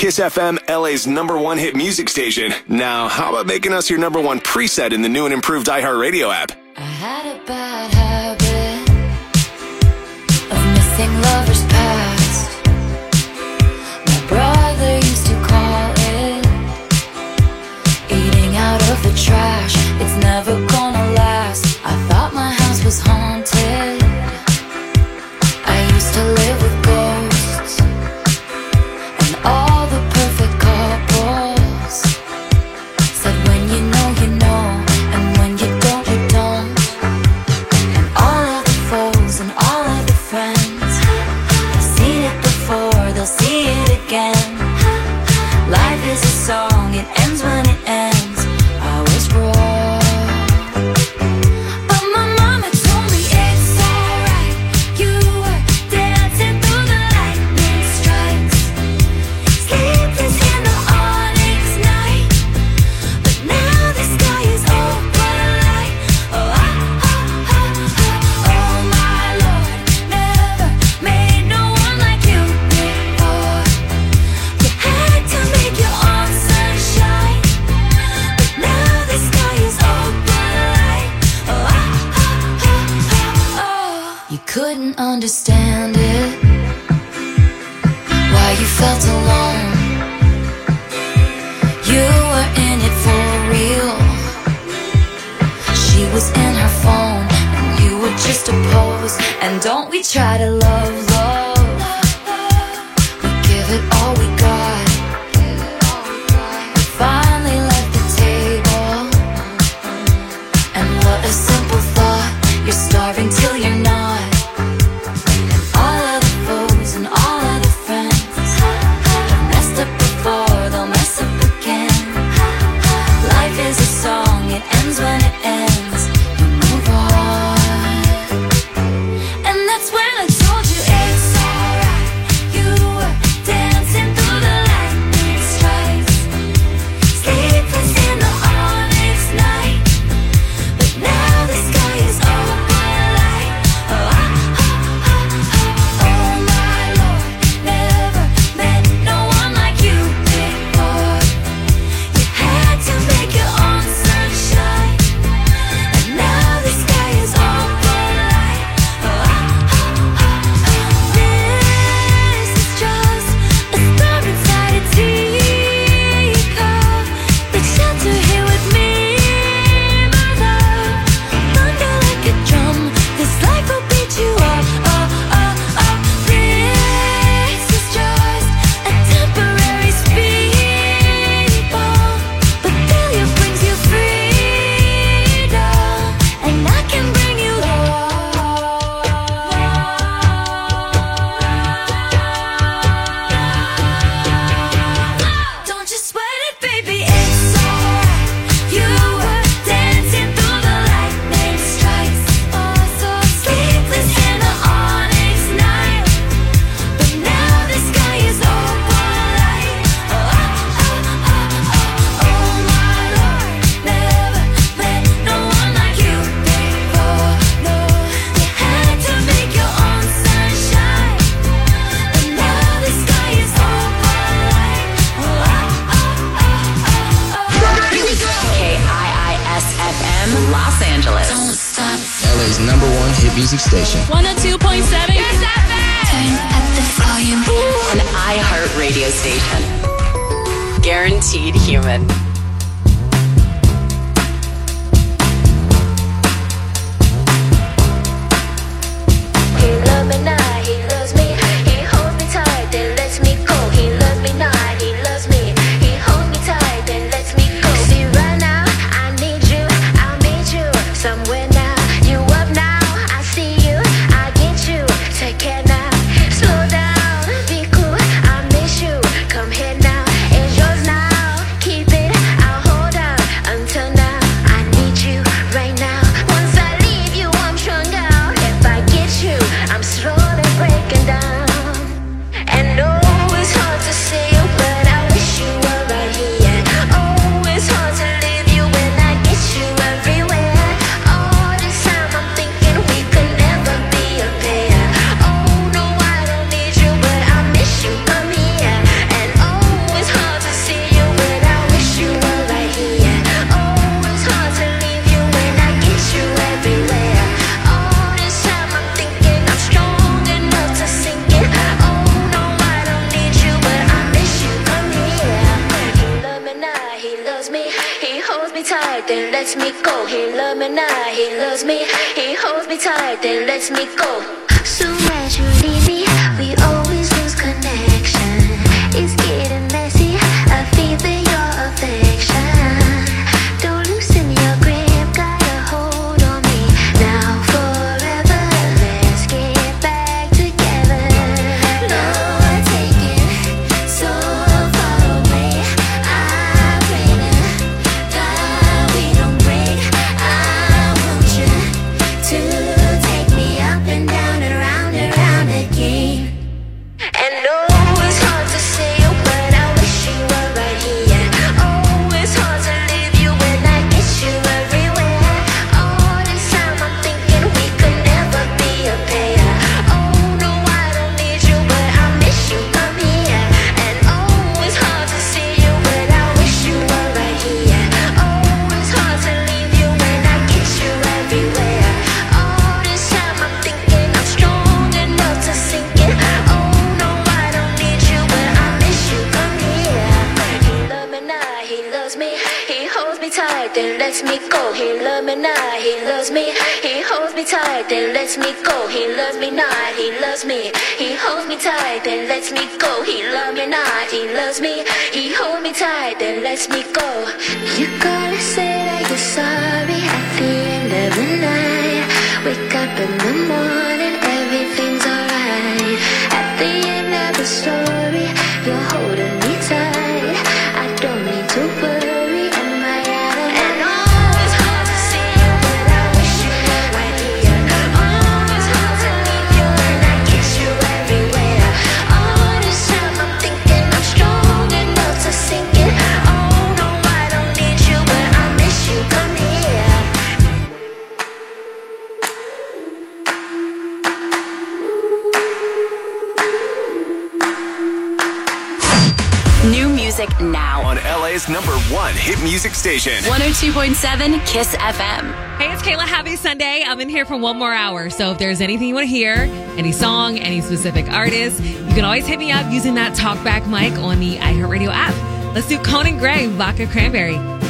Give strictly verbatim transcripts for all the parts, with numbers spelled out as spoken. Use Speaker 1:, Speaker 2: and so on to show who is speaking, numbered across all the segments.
Speaker 1: Kiss F M, L A's number one hit music station. Now, how about making us your number one preset in the new and improved iHeartRadio app?
Speaker 2: I had a bad habit of missing lovers past. My brother used to call it eating out of the trash. It's never gonna last. I thought my house was haunted. I used to live with ghosts and all the perfect couples said when you know, you know, and when you don't, you don't. And all of the foes and all of the friends have seen it before, they'll see it again. Life is a song, it ends when it ends. I was wrong. Couldn't understand it, why you felt alone. You were in it for real. She was in her phone and you were just a pose. And don't we try to love, love, we give it all we got. We finally left the table. And what a simple thought, you're starving till you're not. It ends when it ends, you move on. And that's when I told you it's alright. You were dancing through the lightning strikes, sleepless in the onyx night. But now the sky is open light. Oh, oh, oh, oh, oh my Lord, never met no one like you before. You had to make your own sunshine, and now the sky is open light. Oh, oh, oh, oh. This is just a star inside a teacup. Take shelter here with me, my love. Thunder like a drum, this life will beat you up. Oh, oh, oh. This is just a temporary speed bump, but failure brings you freedom, and I can bring you love. Don't you sweat it, baby, it's alright. You were dancing through the lightning strikes, oh, so sleepless in the onyx night. But now the sky is open light. Oh, oh, oh, oh, oh my Lord, never met no one like you before. No, you had to make your own sunshine, but now the sky is open light. Oh, oh, oh, oh, oh.
Speaker 3: Here we go. K I I S F M, Los Angeles.
Speaker 2: Don't stop.
Speaker 4: L A's number one hit music station.
Speaker 3: one oh two point seven Kiss F M.
Speaker 2: Turn up the volume.
Speaker 3: An iHeart radio station. Guaranteed human.
Speaker 5: He loves me not, he loves me. He holds me tight, then lets me go. He loves me not, he loves me. He holds me tight, then lets me go. See right now, I need you, I'll meet you somewhere now. You up now, I see you, I get you. Take care now, slow down, be cool. I miss you, come here now. It's yours now, keep it. loves me. He holds me tight, then lets me go. He loves me now, he loves me. He holds me tight, then lets me go. Soon as you leave me, we always lose connection. It's getting messy, I feel your affection. Don't loosen your grip, got a hold on me. Now forever, let's get back together. No, I take it so far away. I pray to God we don't break. I want you to take me up and down and round and round again. And no, it's hard to say, but I wish you were right here. Oh, it's hard to leave you when I get you everywhere. All this time I'm thinking we could never be a pair. Oh no, I don't need you, but I miss you, come here. And oh, it's hard to see you, but I wish you were right here. Oh, it's hard to leave you when I get you everywhere. All this time I'm thinking I'm strong enough to sink it. Oh no, I don't need you, but I miss you, come here. He loves me now, he loves me. He holds me tight, then lets me go. He loves me now, he loves me. He holds me tight, then lets me go. He loves me now, he loves me. He holds me tight, then lets me go. He loves me now, he loves me. He holds me tight, then lets me go. You gotta say that you're sorry at the end of the night. Wake up in the morning, everything's alright. At the end of the story, you're holding me tight. I don't need to worry, am I out of and oh, it's hard to see you, but I wish you were right here. Oh, it's hard to leave you when I get you everywhere. All this time I'm thinking I'm strong enough to sink it. Oh no, I don't need you, but I miss you, come here.
Speaker 3: New music now.
Speaker 1: On L A's number one hit music station.
Speaker 3: one oh two point seven Kiss F M.
Speaker 6: Hey, it's Kayla. Happy Sunday. I'm in here for one more hour. So if there's anything you want to hear, any song, any specific artist, you can always hit me up using that talkback mic on the iHeartRadio app. Let's do Conan Gray, Vodka Cranberry.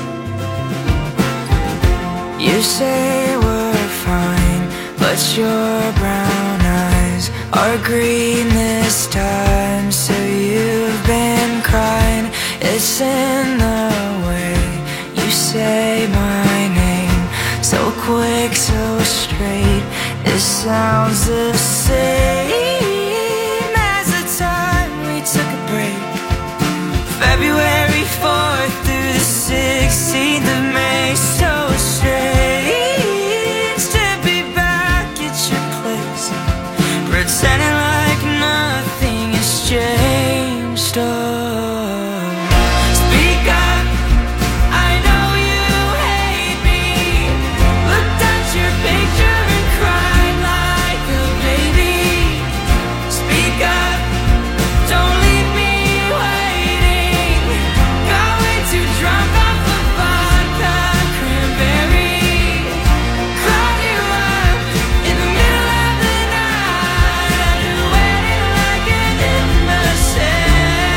Speaker 7: You say we're fine, but your brown eyes are green this time. So you've been crying, it's in the way you say my name. So quick, so straight, it sounds the same as the time we took a break. February fourth through the sixteenth of May. So strange to be back at your place, pretending like nothing has changed. Oh, speak up, I know you hate me. Looked at your picture and cried like a baby. Speak up, don't leave me waiting. Got way too drunk off the vodka cranberry. Called you up in the middle of the night. I knew waiting like an imbecile.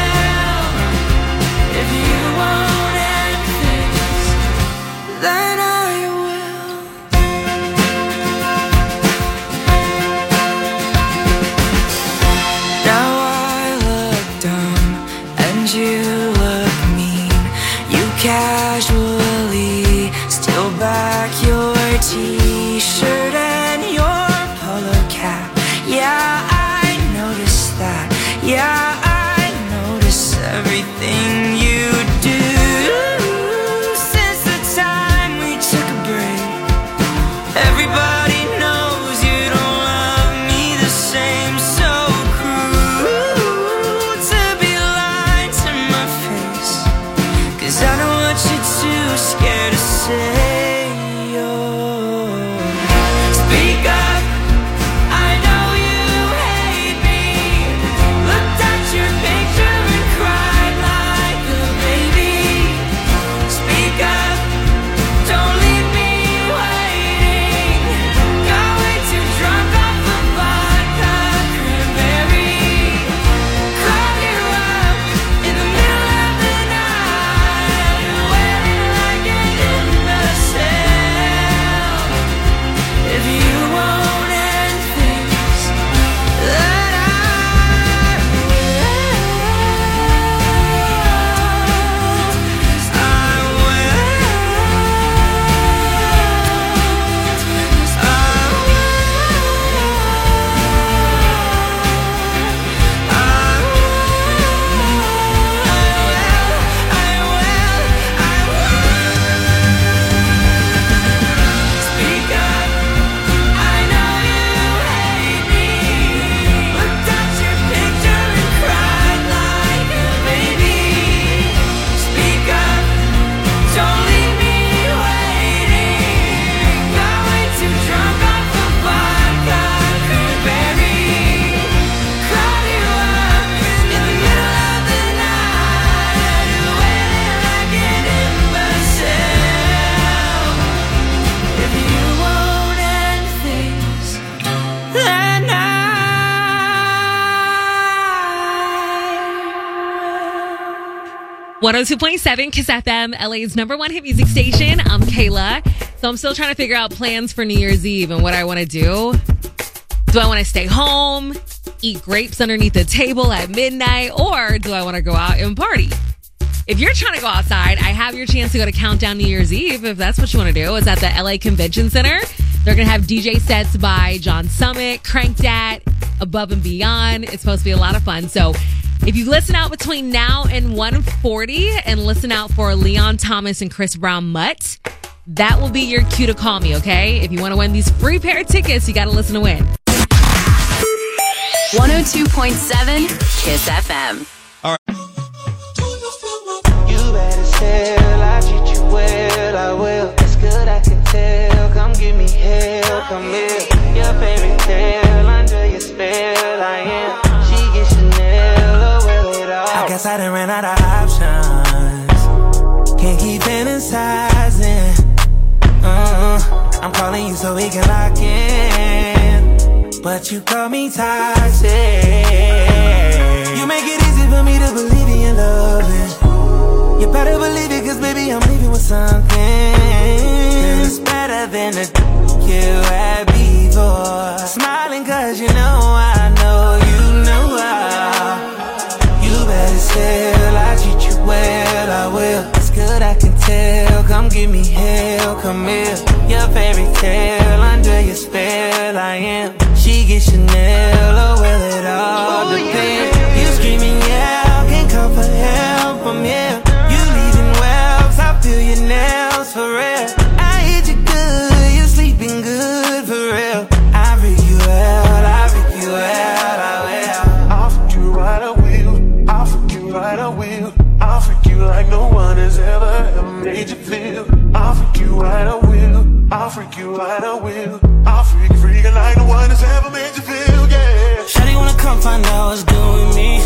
Speaker 7: If you won't end things, then I will. Now I look dumb and you look mean. You casually steal back your t-shirt and your polo cap. Yeah, I noticed that. Yeah, I notice everything you do. Since the time we took a break, everybody knows you don't love me the same. So cruel to be lying to my face, 'cause I know what you're too scared to say. Oh, speak up, I know you hate me. Looked at your picture and cried like a baby. Speak up, don't leave me waiting. Got way too drunk off the vodka cranberry. Called you up in the middle of the night. I knew waiting
Speaker 6: one oh two point seven Kiss F M, L A's number one hit music station. I'm Kayla. So I'm still trying to figure out plans for New Year's Eve and what I want to do. Do I want to stay home, eat grapes underneath the table at midnight, or do I want to go out and party? If you're trying to go outside, I have your chance to go to Countdown New Year's Eve, if that's what you want to do. It's at the L A Convention Center. They're going to have D J sets by John Summit, Crank Dat, Above and Beyond. It's supposed to be a lot of fun. So if you listen out between now and one forty and listen out for Leon Thomas and Chris Brown Mutt, that will be your cue to call me, okay? If you want to win these free pair of tickets, you got to listen to win.
Speaker 3: one oh two point seven Kiss F M.
Speaker 8: You better still, I treat you well, I will. It's good, I can tell. Come give me hell, come here. Your fairy tale, under your spell, I am. She gets Chanel, oh well it all. I guess I done ran out of options. Can't keep fantasizing. Uh, I'm calling you so we can lock in, but you call me toxic. You make it easy for me to believe in your loving. You better believe it, cause baby I'm leaving with something that's better than the you had before. Smiling cause you know I know you know I. You better still, I treat you well, I will. It's good, I can tell. Come give me hell, come here. Your fairy tale, under your spell I am. She gets Chanel, oh well it all depends. You screaming yeah, can't come for help, I'm here. You leaving wells, I feel your nails for real. I hit you good, you sleeping good for real. I freak you out, I freak you out, I will.
Speaker 9: I'll freak you right, I will. I'll freak you right, I will. I'll freak you like no one has ever, ever made you feel. I'll freak you right, I will. I'll freak you right, I will. I'll freak you freaking like no one has ever made you feel, yeah.
Speaker 8: Shawty wanna come find out what's doing me.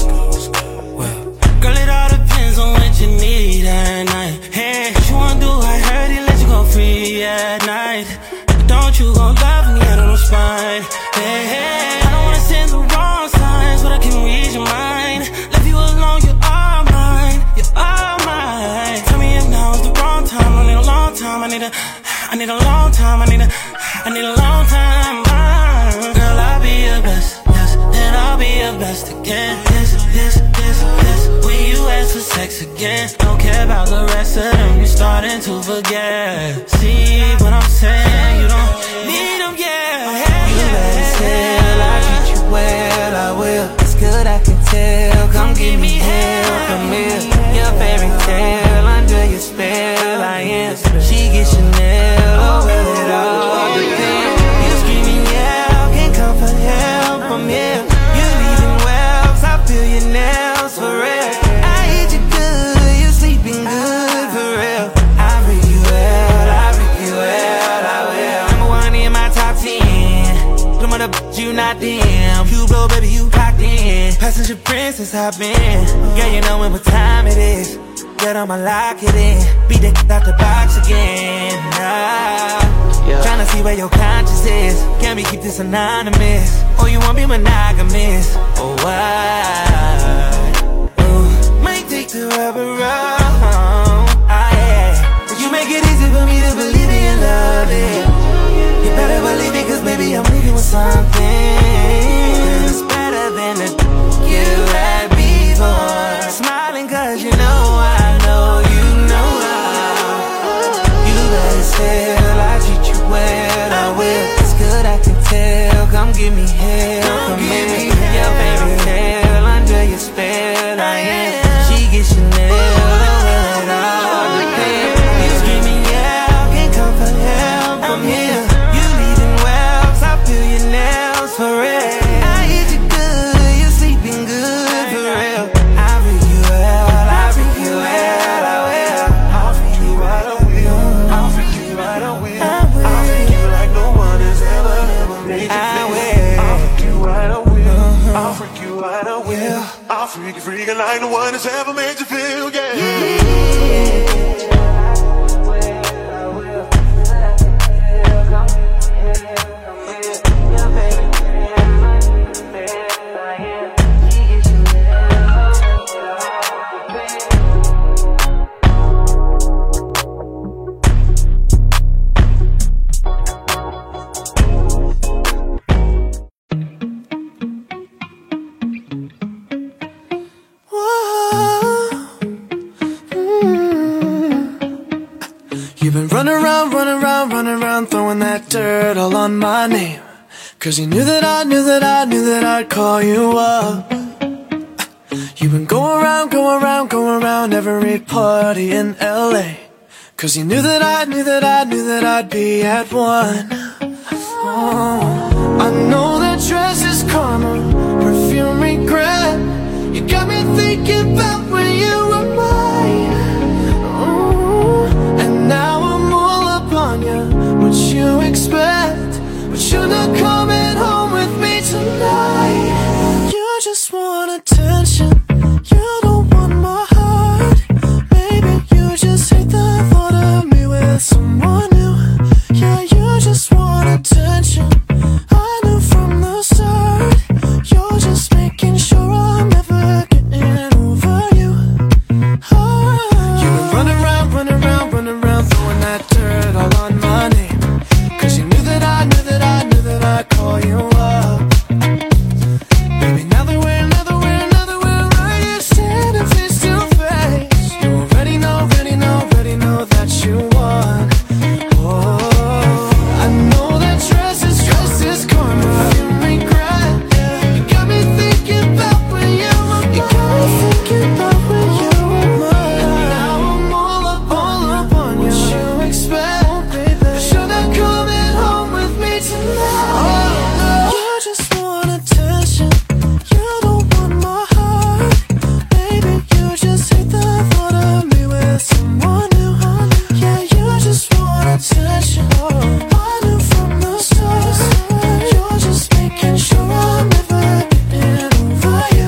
Speaker 8: Well, girl, it all depends on what you need at night. Hey, what you wanna do? I heard he let you go free at night. But don't you go love me out of no spine. Hey, hey, I don't wanna send the wrong signs, but I can read your mind. Left you alone, you're all mine. You're all mine. Tell me if now is the wrong time. I need a long time. I need a, I need a long time. I need a, I need a long time. Girl, I'll be your best, yes, and I'll be your best again. Yes, yes, yes, yes. When you ask for sex again, don't care about the rest of them. You're starting to forget. See what I'm saying? You don't need them, yeah. You better tell, I treat you well, I will. It's good, I can tell. Come give me hell, come here. Your fairy tale, under your spell, I am. She gets Chanel, oh well it all depends. You screaming yeah, can't come for help, I'm here. You leaving wells, I feel your nails for real. I hit you good, you sleeping good for real. I freak you out, I freak you out, I will. Number one in my top ten. Put 'em on the b****, you not damn. You blow, baby, you locked in. Passenger princess, I've been. Yeah, you know what time it is. Get on my lock it in. Beat the out the box again. Nah. Yeah. Tryna see where your conscience is. Can we keep this anonymous? Or you won't be monogamous? Oh, why? Ooh. Might take the rubber off. Ah, yeah. But you make it easy for me to believe in your love it. You better believe it, cause baby I'm leaving with something that's better than the you had before. Smiling cause you know I know you know I. You better still, I treat you well, I will. It's good, I can tell. Come give me hell, come here. Your fairy tale, under your spell, I am. She gets Chanel, oh well it all depends. You screaming yeah, can't come for help, I'm here. You leaving wells, I feel your nails for real. I hit you good, you sleeping good for real. I freak you out, I freak you out, I will.
Speaker 9: I'll freak you right, I will. I'll freak you right, I will. I'll freak you like no one has ever, ever made you feel.
Speaker 8: I will.
Speaker 9: I'll freak you right, I will. I'll freak you right, I will. I'll freak you freaking like no one has ever made you feel, yeah.
Speaker 7: You've been running around, running around, running around, throwing that dirt all on my name. Cause you knew that I knew that I knew that I'd call you up. You've been going around, going around, going around every party in L A. Cause you knew that I knew that I knew that I'd be at one. Oh, I know that dress is karma, perfume regret. You got me thinking about when you were mine. Oh, and now I'm all up on you. What you expect? But you're not coming home with me tonight. You just want attention. You don't want my heart. Maybe you just hate the thought of me with someone new. Yeah, you just want attention. I knew from the start. You're just making sure I'm never getting over you. Oh. You've been running around, running around, running around, throwing that dirt all on my name. Cause you knew that I knew that I knew that I'd call you up. Baby, now that we're, now that we're, now that we're right here standing face to face, you already know, already know, already know that you won. Oh, I know that dress is, dress is karma, you regret. Yeah. You got me thinking about when you were mine. You got me thinking about when you were mine. And now I'm all up, all up on you. What you expect? Oh, baby, but you're not coming home with me tonight. Oh, you just want attention. You don't want my heart. Baby, you just hate the thought of me with someone new. Yeah, you just want attention. I knew from the start. You're just making sure I'm never getting over you.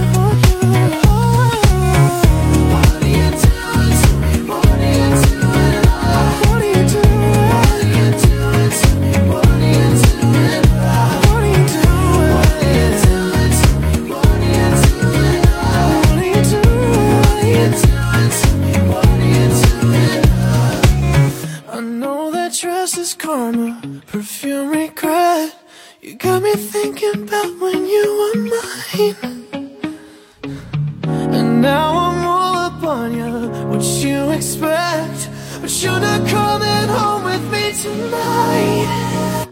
Speaker 7: What are you doing to me? What are you doing? What are you doing? What are you doing to me? What are you doing? What are you doing? What are you doing to me? What are you doing? What are you doing? What are you doing to me? What are you doing? I know that dress is karma, perfume regret. You got me thinking about when you were mine. And now I'm all up on you. What you expect? But you're not coming home with me tonight.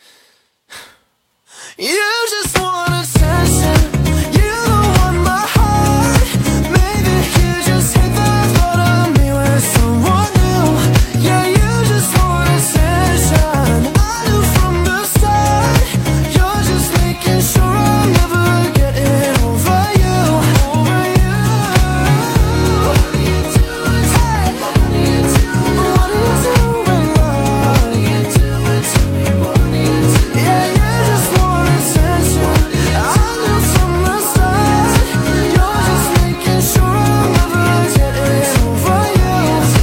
Speaker 7: You just want attention. You don't want my heart. Maybe you just hate the thought of me with someone new. Yeah, you just want attention. I knew from the start. You're just making sure I'm never getting over you. Over you. What are you doing? Hey. What are you doing? What are you doing? What are you doing to me? What are you doing? Yeah, you just want attention. I knew from the start. You're just making sure I'm never getting over you.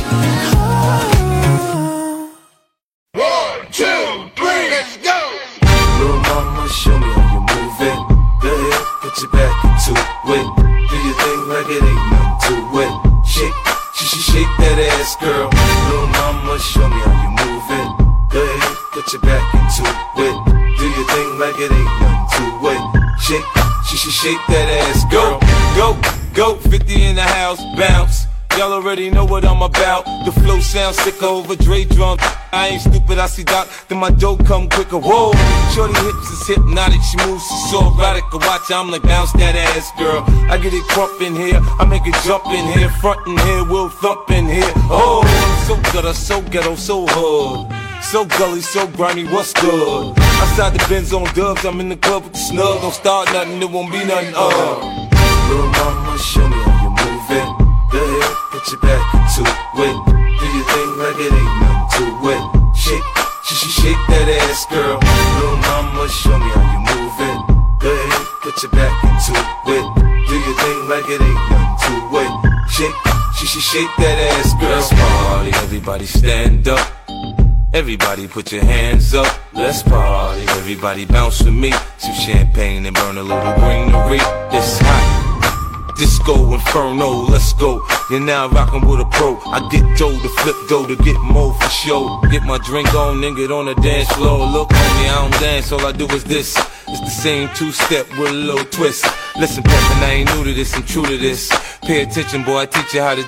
Speaker 7: Oh.
Speaker 9: One, two, three, let's go! Little mama, show me how you move it. Go ahead, put your back into it. Do your thing like it ain't nothing to it. Shake, sh sh shake that ass, girl. Little mama, show me how you move it. Go ahead, put your back into it. Do your thing like it ain't nothing to it. Shake, sh sh shake that ass, girl. Go, go, go, fifty in the house, bounce. Y'all already know what I'm about. The flow sounds sicker over Dre drum. I ain't stupid, I see Doc, then my dough come quicker. Whoa, shorty hips is hypnotic, she moves, she's so erotic. I watch, I'm like, bounce that ass, girl. I get it crump in here, I make it jump in here, front in here, we'll thump in here. Oh, I'm so gutter, so ghetto, so hood. So gully, so grimy, what's good? Outside the Benz on dubs, I'm in the club with the snug. Don't start nothing, it won't be nothing, uh. Little mama, show me how you move it. Go ahead, put your back into it. Do your thing like it ain't nothing to it. Shake, sh sh shake that ass, girl. Little mama, show me how you move it. Go ahead, put your back into it. Do your thing like it ain't nothing to it. Shake, sh sh shake that ass, girl. Let's party, everybody stand up. Everybody put your hands up, let's party. Everybody bounce with me. Some champagne and burn a little greenery. It's hot, disco inferno, let's go. You're now rockin' with a pro. I get dough to flip dough to get more for show. Get my drink on and get on the dance floor. Look on me, I don't dance, all I do is this. It's the same two-step with a little twist. Listen, Peppin', I ain't new to this, I'm true to this. Pay attention, boy, I teach you how to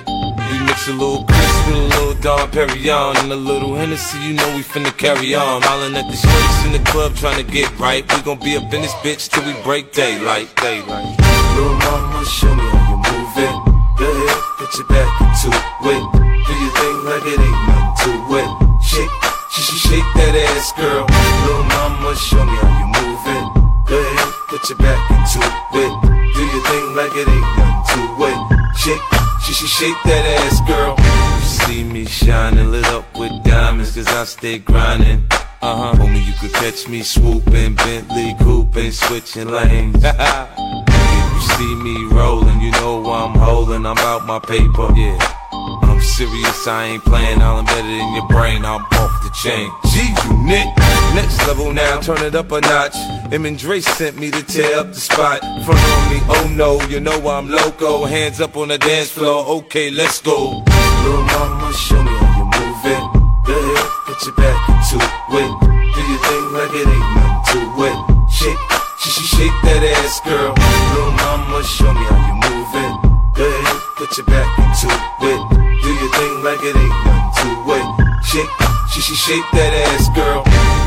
Speaker 10: We mix a little Chris with a little Dom Perignon and a little Hennessy, you know we finna carry on. Smiling at the streets in the club trying to get right. We gon' be up in this bitch till we break daylight, daylight. Little mama, show me how you move it. Go ahead, put your back into it. Do your thing like it ain't nothing to it. Shake, sh- shake that ass, girl. Little mama, show me how you move it. Go ahead, put your back into it. Do your thing like it ain't nothing to it. Shake, sh- sh- shake that ass, girl. You see me shining, lit up with diamonds, cause I stay grinding. Uh-huh. Homie, you could catch me swooping, Bentley couping, switching lanes. If you see me rolling, you know I'm holding, I'm out my paper. Yeah, I'm serious, I ain't playing, I'll embed it in your brain, I'm off the chain. G-Unit, next level now, turn it up a notch. Em and Dre sent me to tear up the spot. Front on me, oh no, you know I'm loco. Hands up on the dance floor, okay, let's go. Little mama, show me how you move it. Go ahead, put your back into it. Do your thing like it ain't nothing to it. Shake, sh- shake that ass, girl. Little mama, show me how you move it. Go ahead, put your back into it. Do your thing like it ain't nothing to it. Shake, sh- shake that ass, girl.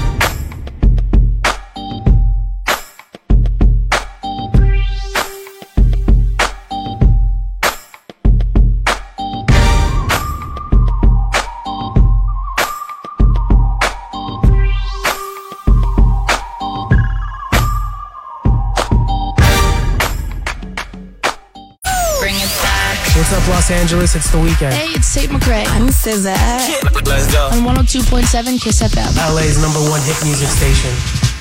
Speaker 11: What's up, Los Angeles? It's The Weeknd.
Speaker 12: Hey, it's Tate McRae. I'm S Z A.
Speaker 11: Let's go.
Speaker 12: On one oh two point seven Kiss F M.
Speaker 11: L A's number one hit music station.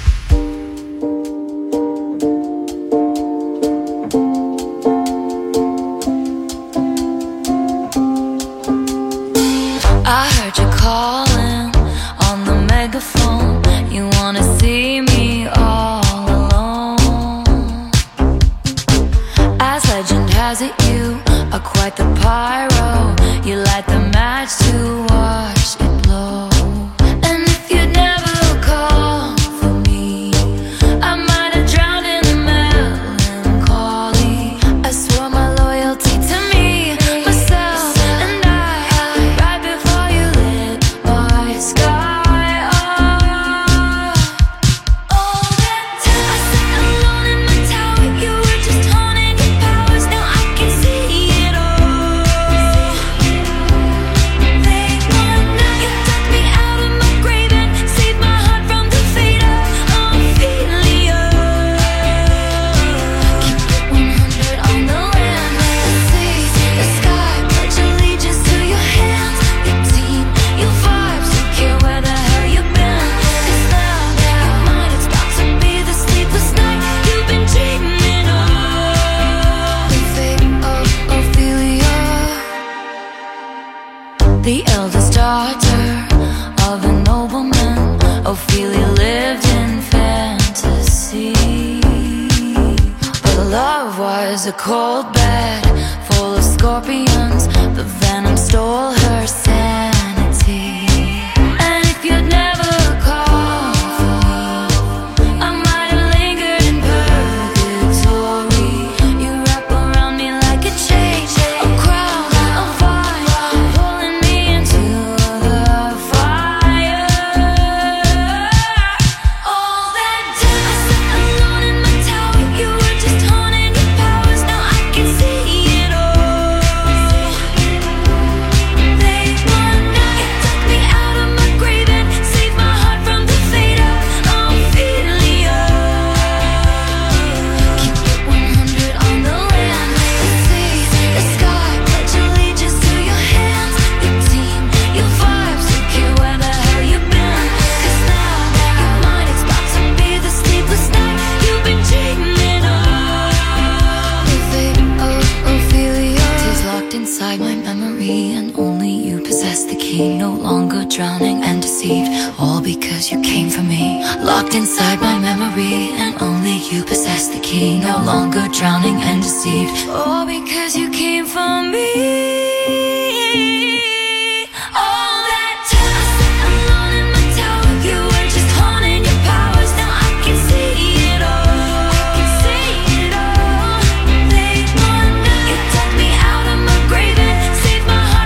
Speaker 2: I heard you calling on the megaphone. You wanna see me all alone. As legend has it, you are quite the pyro. You light the match to watch it blow. And if you'd never called for me, I might have drowned in the melancholy. I swore my loyalty to me, myself, and I, right before you lit my sky up. All that time I sat alone in my tower, you were just honing your powers. Now I can see it all. Late one night, you dug me out of my grave and saved my heart from the fate of Ophelia. Keep it one hundred on the land, the sea, the sky. Pledge allegiance to your hands, your team, your vibes. Don't care where the hell you've been, 'cause now your mind is about to be the sleepless night you've been dreaming of. The fate of Ophelia, the eldest daughter of a nobleman. Ophelia lived in fantasy, but love was a cold bed full of scorpions. The venom stole her sanity. And if you'd never called for me, I might have lingered in purgatory. You wrap around me like a chain, a crown, a vine, pulling me into the fire. All that time I sat alone in my tower, you were just honing your powers. Now I can see it all. Late one night, you dug me out of my grave and saved my heart from the fate of Ophelia. Keep it one hundred on the land, the sea, the sky. Pledge allegiance to your hands, your team, your vibes. Don't care where the hell you've been, 'cause now your mind is about to be the sleepless night you've been dreaming of. The fate of Ophelia is locked inside my memory, and only you possess the key. No longer drowning and deceived, all because you came for me. Locked inside my memory, and only you possess the key. No longer drowning and deceived, all because you came for me. All that time I sat alone in my tower, you were just honing your powers. Now I can see it all. I can see it all. Late one night, you dug me out of my grave and saved my heart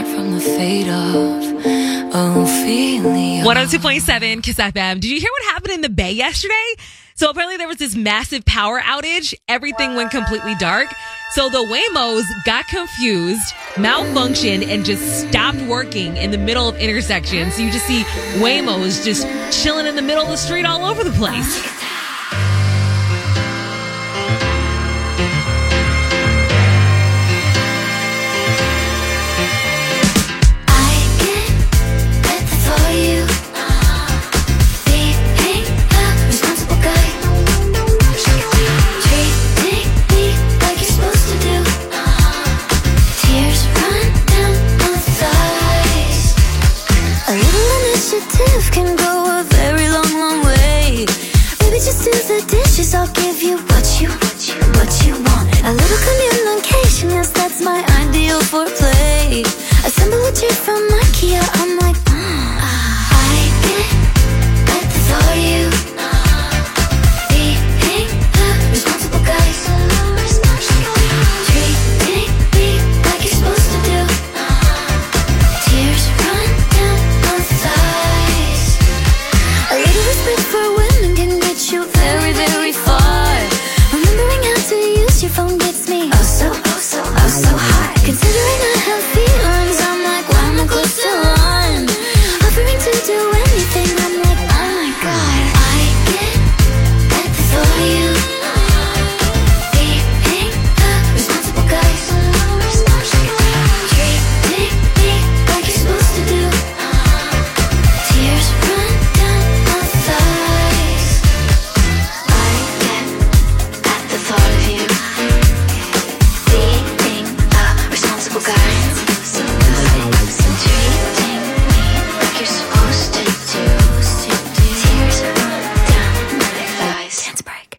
Speaker 2: start from the fade off. Ophelia.
Speaker 6: one oh two point seven Kiss F M. Did you hear what happened in the Bay yesterday? So apparently there was this massive power outage. Everything went completely dark. So the Waymos got confused, malfunctioned, and just stopped working in the middle of intersections. So you just see Waymos just chilling in the middle of the street all over the place.
Speaker 2: Can go a very long, long way. Maybe just do the dishes. I'll give you what you, what you, what you want. A little communication, yes, that's my ideal for play. Assemble a chair from IKEA. I'm like, mm. I get at the thought of you being a responsible guy. Treating me like you're supposed to do. Tears run down my thighs. A little respect for women can get you very, very far. Remembering how to use your phone gets me oh so, oh so, oh so high. Considering I have feelings, I'm like, why am I close to one? Offering to do anything, I'm like, oh my god. I get at the thought of you being a responsible guy. Treating me like you're supposed to do. Tears run down my thighs. I get at the thought of you being a responsible guy. Treating me like you're supposed to do. Tears run down my thighs. Dance break.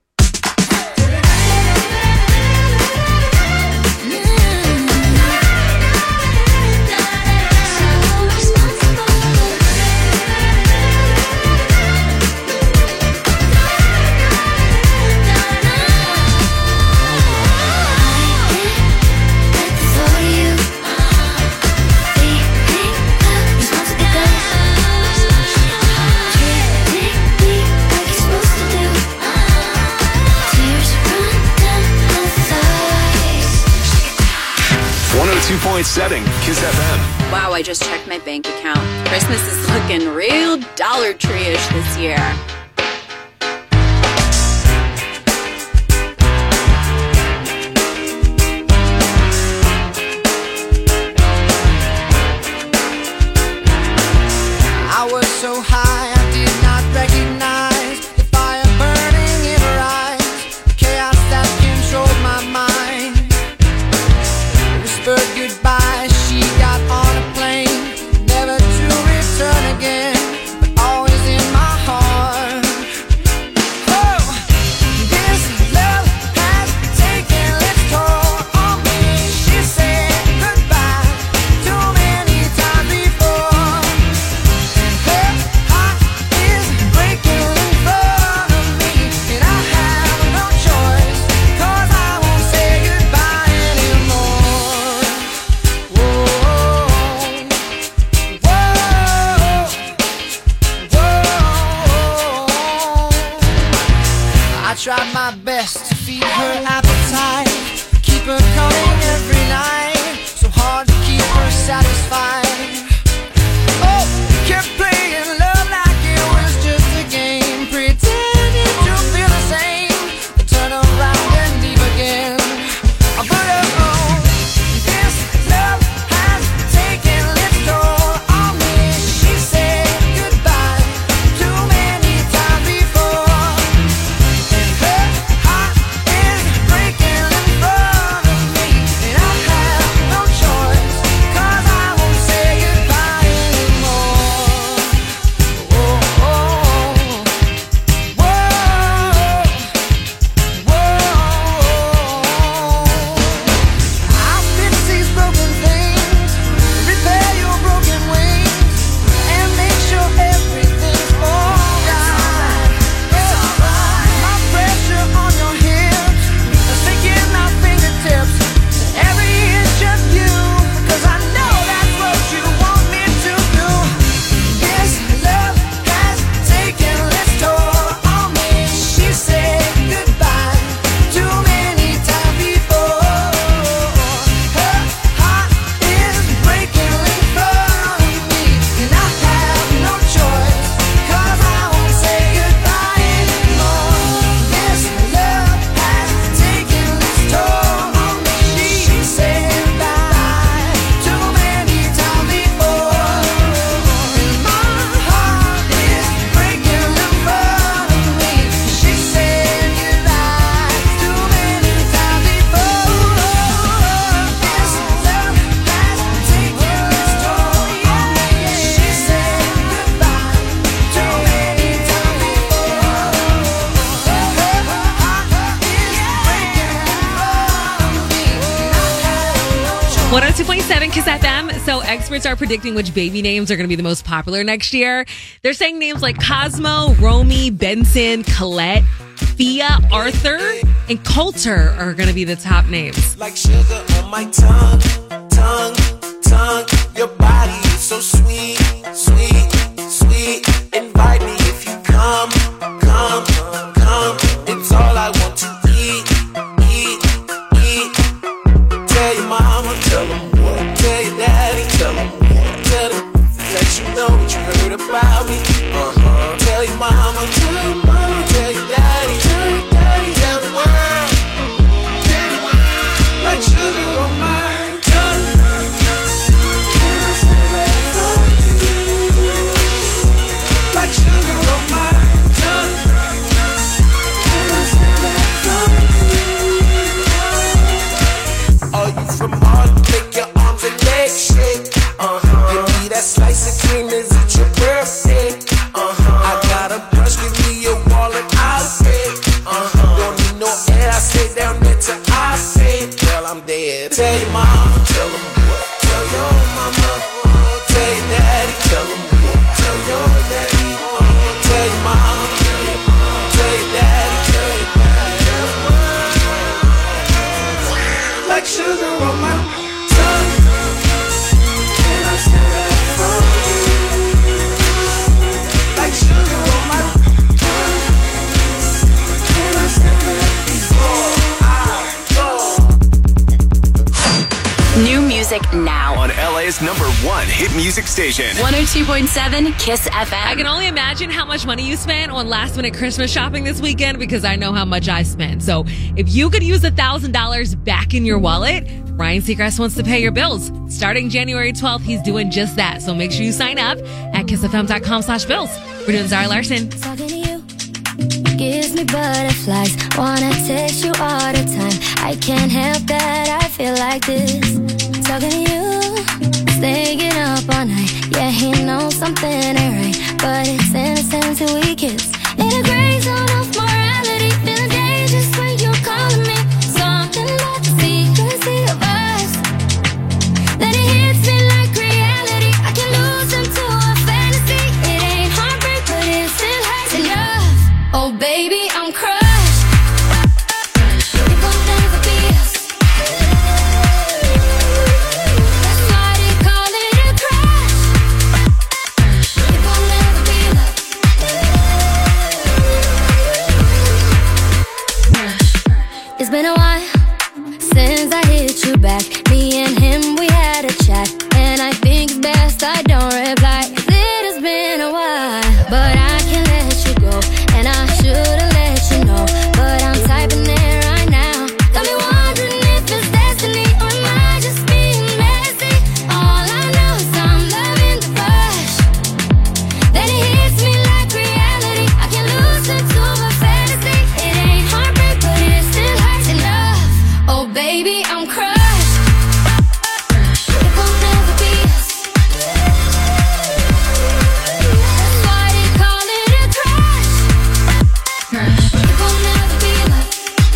Speaker 1: one oh two point seven Kiss F M.
Speaker 3: Wow, I just checked my bank account. Christmas is looking real Dollar Tree-ish this year.
Speaker 13: I was so high, I did not recognize the fire burning in her eyes, the chaos that controlled my mind. Whispered goodbye, she got on a plane, never to return again, but always in my heart. Oh, this love has taken its toll on me. She said goodbye too many times before. Her heart is breaking in front of me, and I have no choice, 'cause I won't say goodbye anymore. Whoa, whoa, whoa. I tried my best to feed her appetite, keep her coming every night, so hard to keep her satisfied. Oh, kept playing love like it was just a game, pretending to feel the same, but turn around and leave again. I put her on. This love has taken its toll on me. She said goodbye too many times before, and her heart is breaking in front of me, and I have no choice, 'cause I won't say
Speaker 6: one oh two point seven Kiss F M. So experts are predicting which baby names are going to be the most popular next year. They're saying names like Cosmo, Romy, Benson, Colette, Fia, Arthur, and Coulter are going to be the top names.
Speaker 14: Like sugar on my tongue, tongue, tongue. Your body is so sweet, sweet, sweet. Invite me if you come, come, come. It's all I want to eat, eat, eat. Tell your mama, tell them what. Tell your daddy, tell them what. Tell them, let you know what you heard about me. Uh-huh. Tell your mama, tell your mama, tell your daddy, tell your daddy, tell the world, tell the world. Like sugar on my tongue. Can I say that for you? Like sugar on my tongue. Can I say that for you? Are you from Harlem? Make your arms and legs shake. Uh-huh. Give me that slice of cream. Is it your birthday? Uh-huh. I got a brush. Give me your wallet. I'll pay. Uh-huh. Don't need no air. I stay down there till I pay. Girl, I'm dead. Tell your mama. Tell them what. Tell your mama. Tell your daddy. Tell them what. Tell your daddy. Tell your mama. Tell your mama. Tell your daddy. Tell your daddy. Tell the world. Like sugar on my tongue. Can I say that for you? Like sugar on my tongue. Can I say that before I go?
Speaker 3: New music now
Speaker 1: On L A's number one hit music station.
Speaker 3: one oh two point seven Kiss F M.
Speaker 6: I can only imagine how much money you spent on last minute Christmas shopping this weekend because I know how much I spent. So if you could use one thousand dollars back in your wallet, Ryan Seacrest wants to pay your bills. Starting January twelfth, he's doing just that. So make sure you sign up at kissfm.com slash bills. We're doing Zara Larson.
Speaker 5: Talking to you gives me butterflies. Wanna text you all the time. I can't help that I feel like this. Talking to you, staying up all night. Yeah, he knows something ain't right, but it's innocent till we kiss. In a gray zone of morality, feeling dangerous when you're calling me. Something about the secrecy of us. Then it hits me like reality. I can lose into a fantasy. It ain't heartbreak, but it still hurts enough. Oh baby, I'm crushed. It will never be us. That's why they call it a crush. It will never be love. It's been a while since I hit you back. Me and him, we had a chat, and I think it's best I don't reply. 'Cause it has been a while, but I can't let you go, and I should've let you know, but I'm typing it right now. Got me wondering if it's destiny, or am I just being messy? All I know is I'm loving the rush. Then it hits me like reality. I can lose into a fantasy. It ain't heartbreak, but it still hurts enough. Oh baby, I'm crushed. It will never be us. That's why they call it a crush. It will never be love.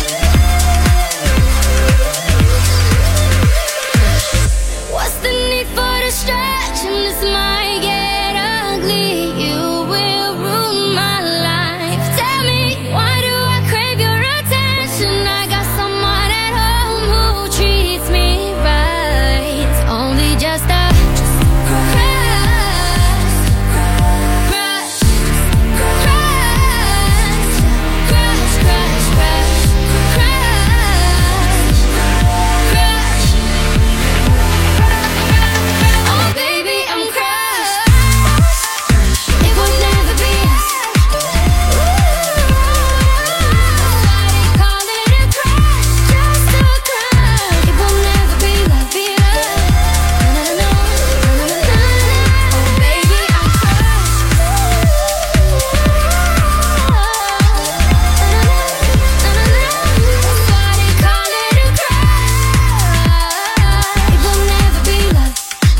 Speaker 5: What's the need for distraction? This might get ugly. You will ruin my life. Tell me, why do I crave your attention? I got someone at home who treats me right. It's only just a crush, crush, crush, crush, crush, crush, crush, crush. Oh baby, I'm crushed. It will never be us. Why they call it a crush? Just a crush. It will never be love, be love. No, no, no, no, no, no, no. Oh baby, I'm crushed. No, no, no, no, no. Why they call it a crush? It will never be love.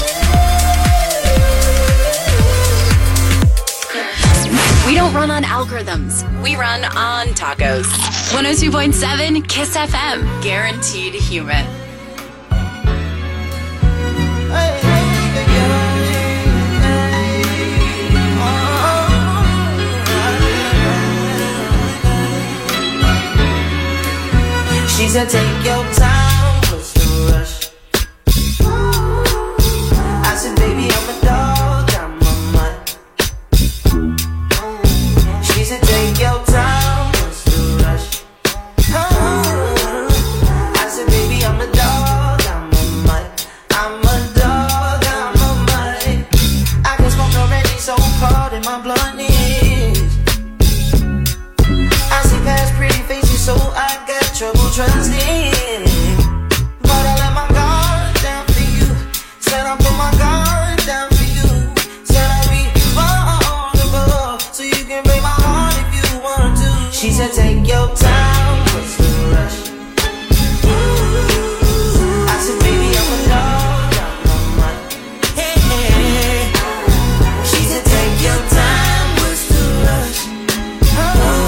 Speaker 3: We don't run on algorithms. We run on tacos. one oh two point seven Kiss F M. Guaranteed human.
Speaker 13: said take your time, what's the rush? I said baby I'm a dog, I'm a mutt. She said take your time, what's the rush? I said baby I'm a dog, I'm a mutt. I'm a dog, I'm a mutt. I can smoke already, so cold in my blunt is. I see past pretty faces, so I got trouble trusting. But I let my guard down for you. Said I put my guard down for you. Said I'll be vulnerable, so you can break my heart if you want to. She said take your time, what's the rush? I said baby I'm a dog, I'm a mutt. Hey, hey. She said take your time, what's the rush? I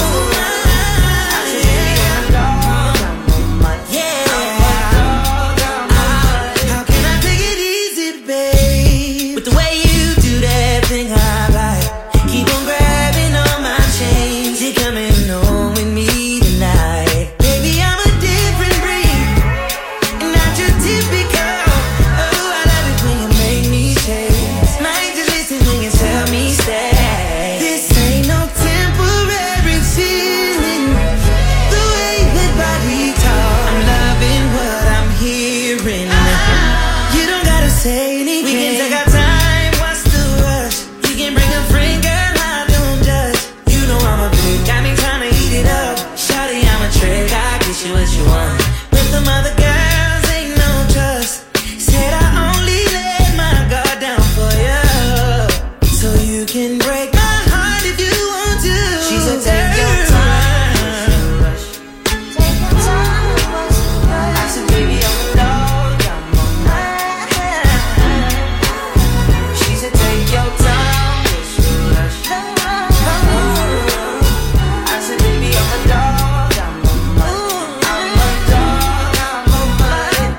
Speaker 13: said baby I'm a dog, I'm a mutt. Yeah, I'm a dog, I'm a mutt. How can I take it easy, babe? With the way you do that thing I like. Keep on grabbing on my chains. You're coming home with me tonight. Baby, I'm a different breed, not your typical. Oh, I love it when you make me chase. Might just listen when you tell me stay. This ain't no temporary feeling. The way that body talk, I'm loving what I'm hearing. You don't gotta say anything. We can take our time, what's the rush? You can bring a friend, girl, I don't judge. You know I'm a big, got me trying to eat it up. Shawty, I'm a trick, I get you what you want. With them other girls, ain't no trust. Said I only let my guard down for you, so you can break my heart if you want to. She said take your time, take your time. I said baby I'm a dog, I'm a mutt. She said take your time, what's the rush? I said baby I'm a dog, I'm a mutt. I'm a dog, I'm a mutt.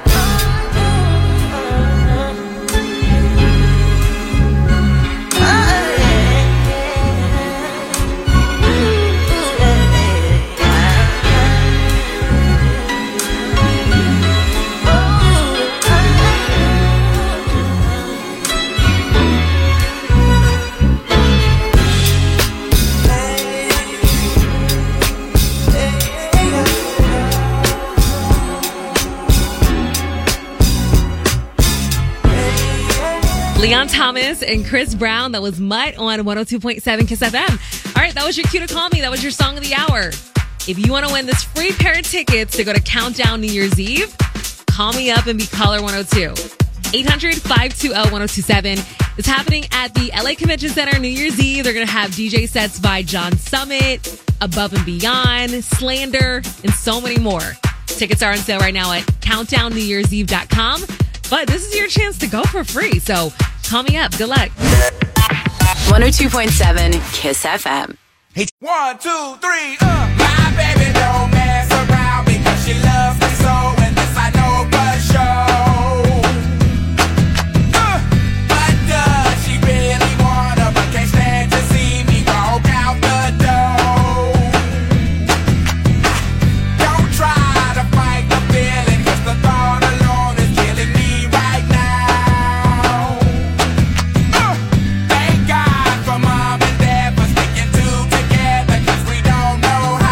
Speaker 6: Leon Thomas and Chris Brown. That was Mutt on one oh two point seven Kiss F M. All right, that was your cue to call me. That was your song of the hour. If you want to win this free pair of tickets to go to Countdown New Year's Eve, call me up and be caller one oh two. eight hundred, five two zero, one oh two seven. It's happening at the L A Convention Center New Year's Eve. They're going to have D J sets by John Summit, Above and Beyond, Slander, and so many more. Tickets are on sale right now at countdown new year's eve dot com. But this is your chance to go for free. So call me up. Good luck.
Speaker 3: one oh two point seven Kiss F M.
Speaker 15: Hey, one, two, three, uh. My baby don't mess around because she loves me so, and this I know for sure. Uh, but does she really wanna, but can't stand to see me walk out the door? Don't try to fight the feeling, 'cause the thought alone is killing me right now. Uh, thank God for mom and dad for sticking two together, 'cause we don't know how.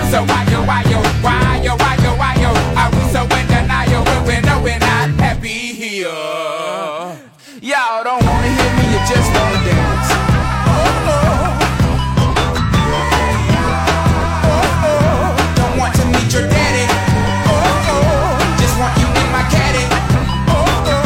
Speaker 15: So why yo, why yo, why yo, why yo, why yo? Are we so in denial when we know we're not happy here? Y'all don't wanna hear me, you just wanna dance. Oh, oh. Oh, oh. Don't want to meet your daddy. Oh, oh. Just want you in my caddy. Oh, oh.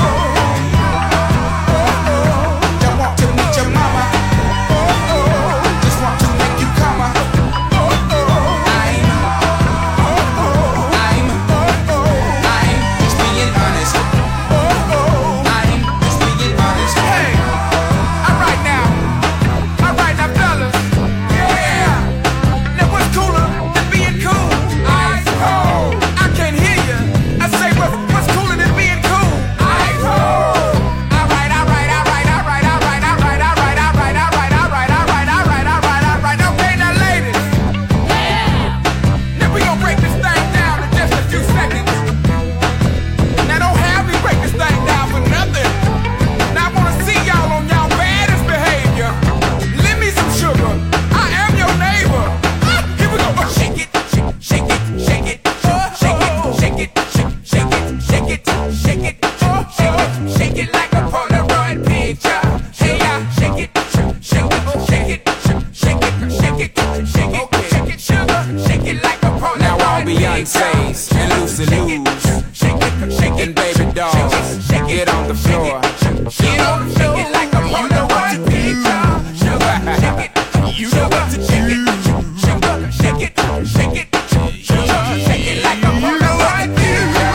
Speaker 15: Oh, oh. Don't want to meet your mama. Oh, oh. Just want to make you come. Oh, oh. I'm, oh, oh. I'm, oh, oh. I'm just being honest. Oh, oh. I'm just being honest. Hey, all right now, all right now, fellas. Yeah. Now what's cooler than being cool? Ice cold. I can't hear you. I say what's what's cooler than being cool? Ice cold. All right, all right, all right, all right, all right, all right, all right, all right, all right, all right, all right, all right, all right, all right. Okay, now ladies. Yeah. Now we gonna break this thing down in just a few seconds. Now don't have me break this thing down for nothing. Now I wanna see y'all on y'all baddest behavior. Lend me some sugar. I am your neighbor. Ah, here we go. Oh, shake it, shake it, shake it, shake it, shake it, shake it, shake it, shake it, oh, shake it, shake it like a Polaroid picture. Hey, yeah, shake it, shake it, shake it, shake it, shake it, shake it, shake it, sugar, shake it like a Polaroid. Now all Beyonce's and Lucy Lou's and baby dolls, get on the floor, get on the floor like a Polaroid picture. Sugar, shake it, you know what to shake it, sugar, shake it, shake it, sugar, shake it like a Polaroid picture.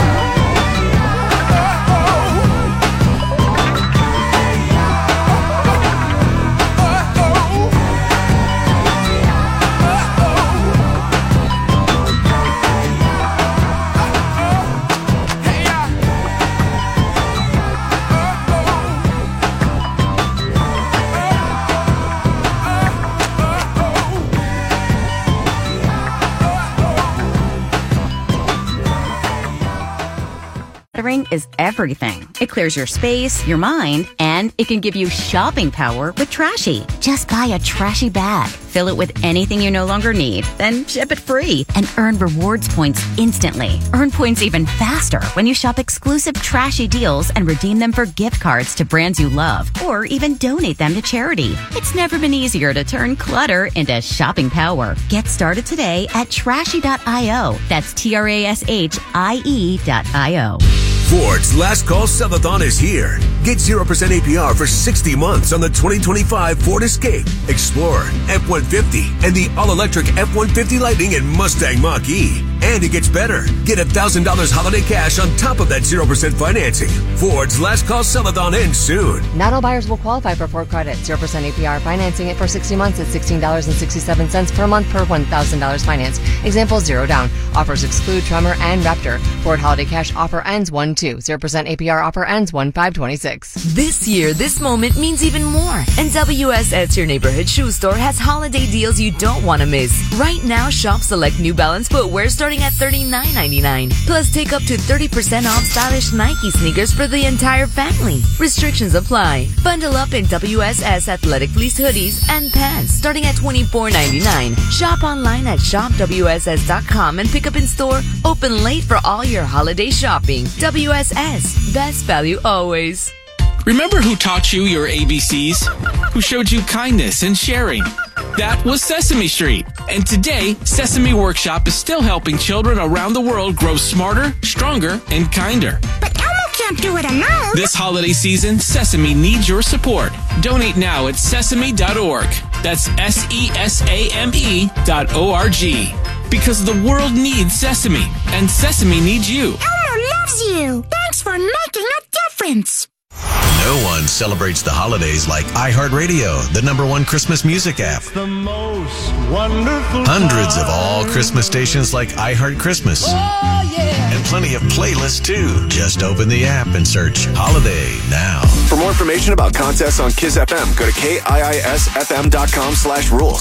Speaker 16: Decluttering is everything. It clears your space, your mind, and it can give you shopping power with Trashy. Just buy a Trashy bag, fill it with anything you no longer need, then ship it free, and earn rewards points instantly. Earn points even faster when you shop exclusive Trashy deals and redeem them for gift cards to brands you love, or even donate them to charity. It's never been easier to turn clutter into shopping power. Get started today at trashy dot io. That's T R A S H I E dot I O.
Speaker 17: Ford's Last Call Sell-a-thon is here. Get zero percent A P R for sixty months on the twenty twenty-five Ford Escape, Explorer, F one fifty, and the all-electric F one fifty Lightning and Mustang Mach-E. And it gets better. Get one thousand dollars holiday cash on top of that zero percent financing. Ford's Last Call Sell-a-thon ends soon.
Speaker 18: Not all buyers will qualify for Ford credit. zero percent A P R financing it for sixty months at sixteen dollars and sixty-seven cents per month per one thousand dollars finance. Example, zero down. Offers exclude Tremor and Raptor. Ford holiday cash offer ends one two. zero percent A P R offer ends one five twenty-six.
Speaker 19: This year, this moment means even more. And W S S, your neighborhood shoe store, has holiday deals you don't want to miss. Right now, shop select New Balance footwear starting at thirty-nine ninety-nine. Plus, take up to thirty percent off stylish Nike sneakers for the entire family. Restrictions apply. Bundle up in W S S athletic fleece hoodies and pants starting at twenty-four ninety-nine. Shop online at shop W S S dot com and pick up in store. Open late for all your holiday shopping. W S S, best value always.
Speaker 20: Remember who taught you your A B Cs? Who showed you kindness and sharing? That was Sesame Street. And today, Sesame Workshop is still helping children around the world grow smarter, stronger, and kinder.
Speaker 21: But Elmo can't do it alone.
Speaker 20: This holiday season, Sesame needs your support. Donate now at sesame dot org. That's S E S A M E dot O R G. Because the world needs Sesame, and Sesame needs you.
Speaker 21: Elmo loves you. Thanks for making a difference.
Speaker 22: No one celebrates the holidays like iHeartRadio, the number one Christmas music app.
Speaker 9: The most wonderful
Speaker 22: Hundreds of all Christmas stations like iHeart Christmas.
Speaker 9: Oh, yeah.
Speaker 22: And plenty of playlists too. Just open the app and search Holiday now.
Speaker 1: For more information about contests on Kiss F M, go to K I I S F M dot com slash rules.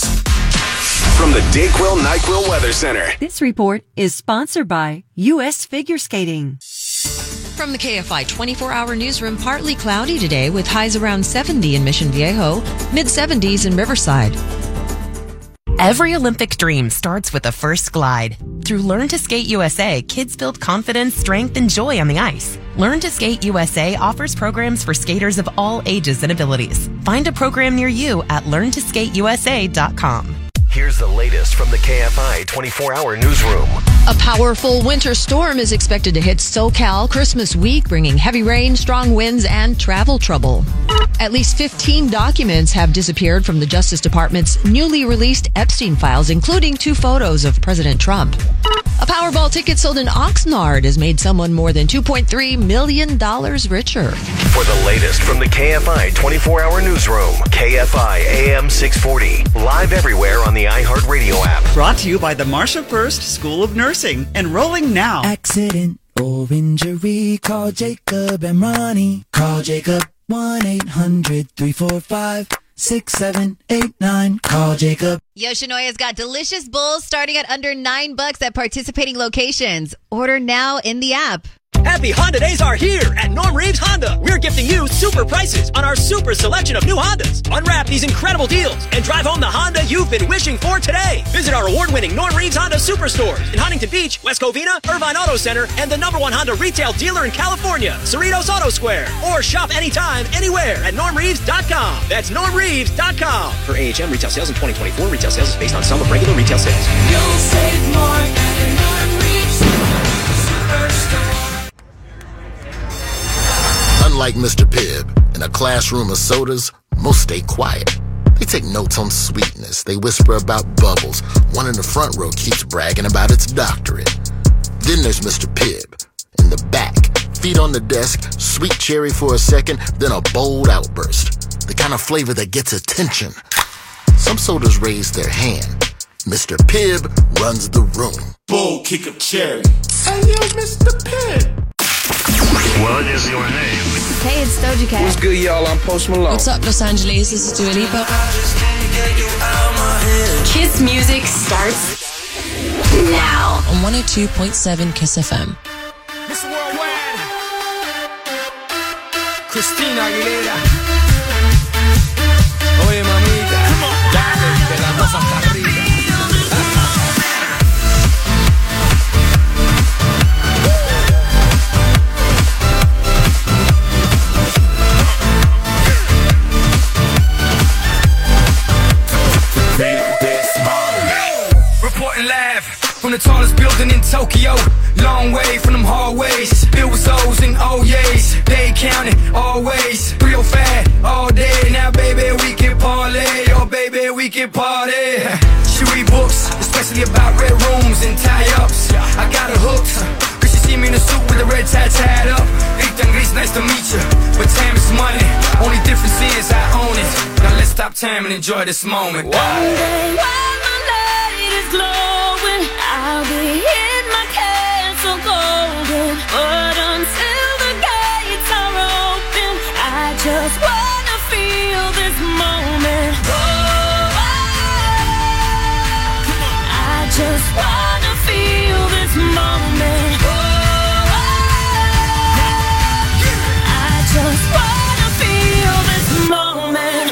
Speaker 1: From the Dayquil NyQuil Weather Center.
Speaker 23: This report is sponsored by U S Figure Skating.
Speaker 24: From the K F I twenty-four hour newsroom, partly cloudy today with highs around seventy in Mission Viejo, mid seventies in Riverside.
Speaker 4: Every Olympic dream starts with a first glide. Through Learn to Skate U S A, kids build confidence, strength, and joy on the ice. Learn to Skate U S A offers programs for skaters of all ages and abilities. Find a program near you at learn to skate u s a dot com.
Speaker 22: Here's the latest from the K F I twenty-four hour newsroom.
Speaker 24: A powerful winter storm is expected to hit SoCal Christmas week, bringing heavy rain, strong winds, and travel trouble. At least fifteen documents have disappeared from the Justice Department's newly released Epstein files, including two photos of President Trump. A Powerball ticket sold in Oxnard has made someone more than two point three million dollars richer.
Speaker 22: For the latest from the K F I twenty-four hour newsroom, K F I A M six forty, live everywhere on the iHeartRadio app.
Speaker 7: Brought to you by the Marsha First School of Nursing. Enrolling now.
Speaker 8: Accident or injury, call Jacob and Ronnie. Call Jacob one eight hundred three four five six seven eight nine. Call Jacob.
Speaker 10: Yoshinoya's got delicious bowls starting at under nine bucks at participating locations. Order now in the app.
Speaker 25: Happy Honda Days are here at Norm Reeves Honda. We're gifting you super prices on our super selection of new Hondas. Unwrap these incredible deals and drive home the Honda you've been wishing for today. Visit our award-winning Norm Reeves Honda Superstores in Huntington Beach, West Covina, Irvine Auto Center, and the number one Honda retail dealer in California, Cerritos Auto Square. Or shop anytime, anywhere at norm reeves dot com. That's norm reeves dot com. For A H M retail sales in twenty twenty-four, retail sales is based on some of regular retail sales.
Speaker 2: You'll save more at Norm Reeves Superstore.
Speaker 26: Unlike Mister Pibb, in a classroom of sodas, most stay quiet. They take notes on sweetness. They whisper about bubbles. One in the front row keeps bragging about its doctorate. Then there's Mister Pibb, in the back, feet on the desk, sweet cherry for a second, then a bold outburst. The kind of flavor that gets attention. Some sodas raise their hand. Mister Pibb runs the room.
Speaker 9: Bull kick of cherry. Hey, yo, Mister Pibb.
Speaker 27: What is your name?
Speaker 12: Hey, it's Doja Cat.
Speaker 27: What's good, y'all? I'm Post Malone.
Speaker 12: What's up, Los Angeles? This is Dua Lipa.
Speaker 3: Kiss music starts now
Speaker 12: on one oh two point seven Kiss F M.
Speaker 15: Miss Worldwide, Christina Aguilera. Oye, mamita, dale, que la cosa está rica. Reporting live from the tallest building in Tokyo. Long way from them hallways. It was O's and O's. They counted always. three oh five all day. Now, baby, we can parlay. Oh, baby, we can party. She read books, especially about red rooms and tie-ups. I got her hooked. Cause she see me in a suit with a red tie tied up. Ethan Gris, nice to meet you. But time is money. Only difference is I own it. Now let's stop time and enjoy this moment.
Speaker 2: One day while my light is glowing, I'll be in my castle golden. But until the gates are open, I just wanna feel this moment. Oh, I, I just wanna feel this moment. Oh, I, I just wanna feel this moment.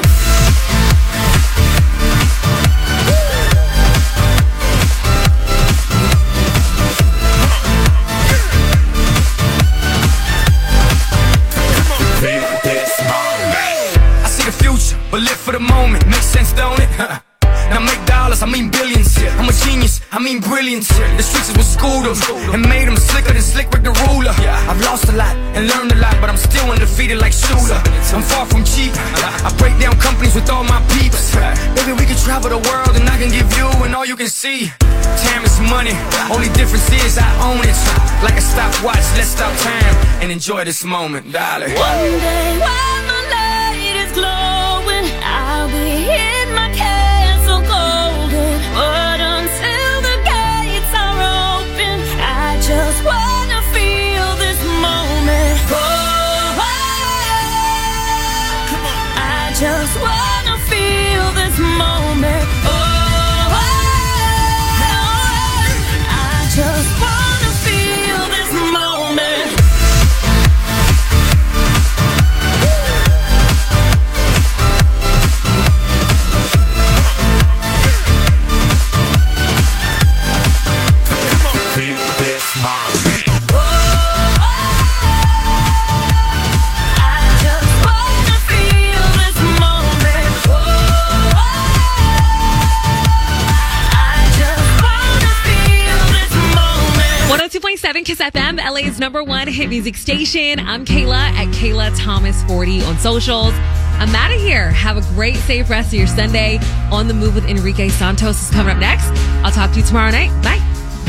Speaker 15: I see the future, but live for the moment. Makes sense, don't it? Now make dollars, I mean billions. I'm a genius, I mean brilliance. The streets is what schooled them and made them slicker than Slick Rick the ruler. I've lost a lot and learned a lot, but I'm still undefeated like Shooter. I'm far from cheap. I break down companies with all my peeps. Baby, we can travel the world and I can give you and all you can see. Time is money, only difference is I own it. Like a stopwatch, let's stop time and enjoy this moment, darling.
Speaker 2: One day while my light is glowing, I'll be in my castle golden. But until the gates are open, I just wanna feel this moment. Oh, I just wanna feel this moment. Oh, I just wanna feel this moment.
Speaker 5: oh two point seven Kiss F M, L A's number one hit music station. I'm Kayla at Kayla Thomas forty on socials. I'm out of here. Have a great, safe rest of your Sunday. On the Move with Enrique Santos is coming up next. I'll talk to you tomorrow night. Bye.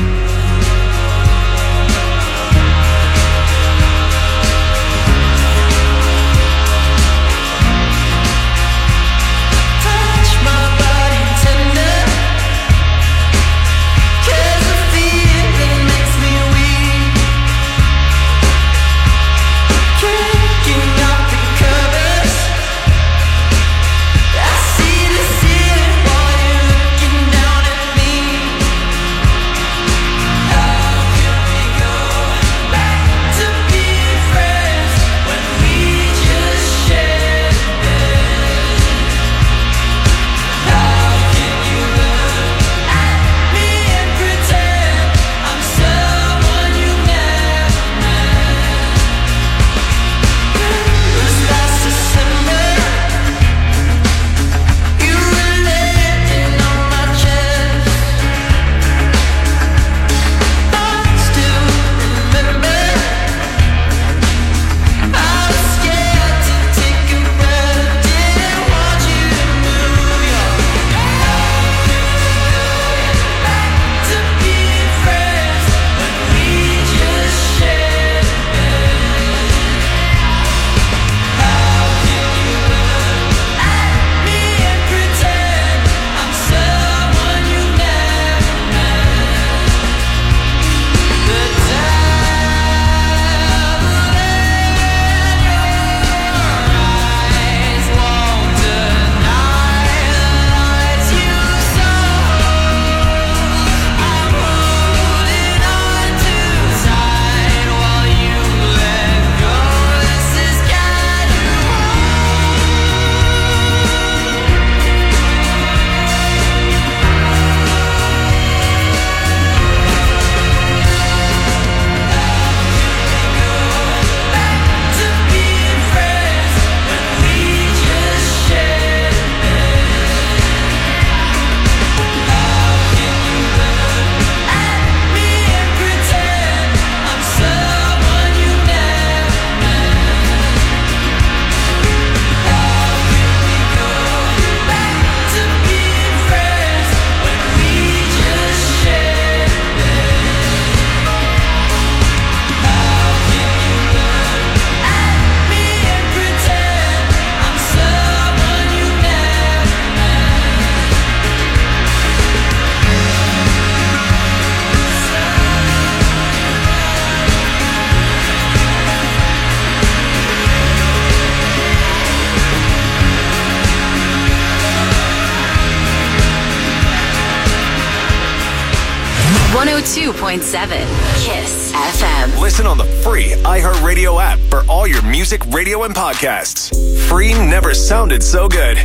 Speaker 3: one oh two point seven Kiss F M.
Speaker 1: Listen on the free iHeartRadio app for all your music, radio, and podcasts. Free never sounded so good.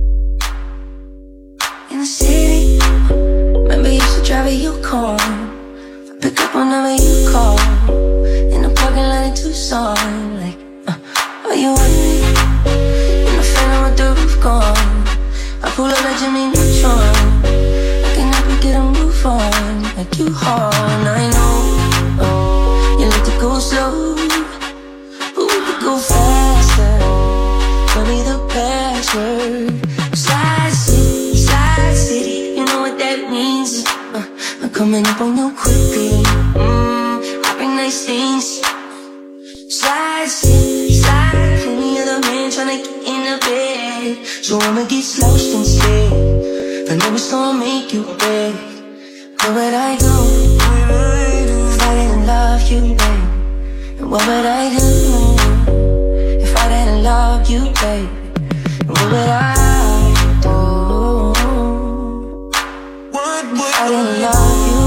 Speaker 2: In the city, maybe you should drive a Yukon. Pick up whenever you call. In the parking lot in Tucson, like, uh, are you with me? In the Phantom with the roof gone. I pull up like Jimmy Neutron. I can help you get a move on, like you hard. I know, uh, you like to go slow, but we could go faster. Tell me the password. Slide City, Slide City, you know what that means. Uh, I'm coming up on you quickly. Mmm, I bring nice things. Slide City, slide. Plenty other men tryna get in the bed, so I'ma get slouched instead. I know it's gonna make you beg. Where would I go if I didn't love you, babe? And what would I do if I didn't love you, babe? And what would I do if I didn't love you?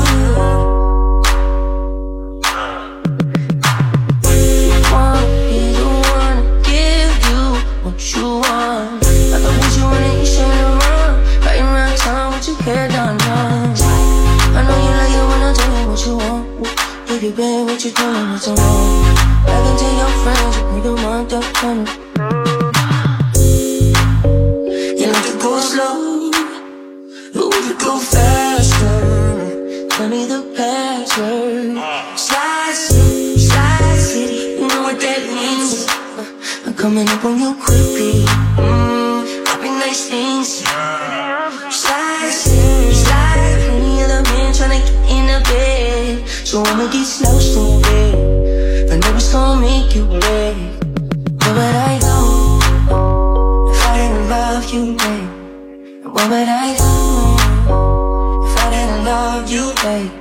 Speaker 2: Want me to wanna give you what you want. I thought what you wanna, you shouldn't run. Right around town with your hair done, done. I know you like it when I tell you what you want. Baby, baby, what you doing? What's wrong? I can tell your friends you need a month of fun. You like to go slow, but we could go faster.
Speaker 6: tell me the password. Slide City, Slide City, you know what that means. uh, I'm coming up on you quickly. Mmm, I've been nice things. Slide City, Slide, plenty of the men tryna get in the bed. So I'ma get slow, stupid. I know it's gonna make you late. Where would I go if I didn't love you, babe? Where would I go if I didn't love you, babe?